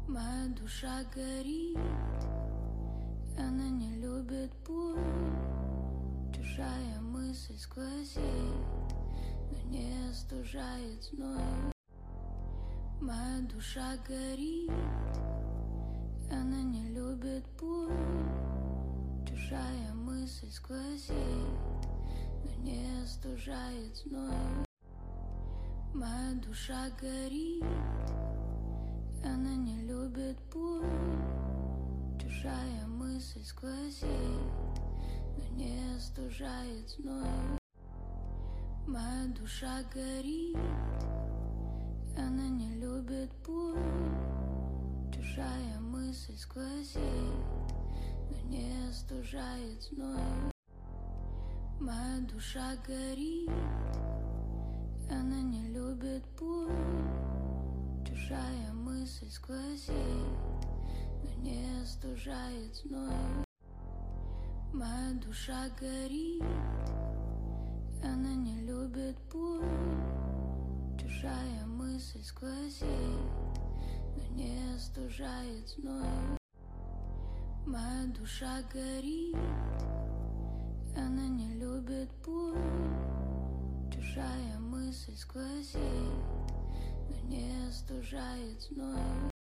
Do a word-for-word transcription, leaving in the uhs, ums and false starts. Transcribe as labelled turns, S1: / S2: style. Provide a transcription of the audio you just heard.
S1: Моя душа горит, она не любит боль. Чужая мысль сквозит, но не остужает зной. Моя душа горит, она не любит боль. Чужая мысль сквозит, но не остужает зной. Моя душа горит, она не любит боль. Чужая мысль сквозит, но не остужает зной. Моя душа горит, она не любит боль. Чужая мысль сквозит, но не остужает зной. Моя душа горит, она не любит боль. Чужая мысль сквозит, но не остужает зной. Моя душа горит, она не любит боль. Чужая мысль сквозит, но не остужает зной. Моя душа горит, она не любит боль. Чужая мысль сквозит, но не остужает зной.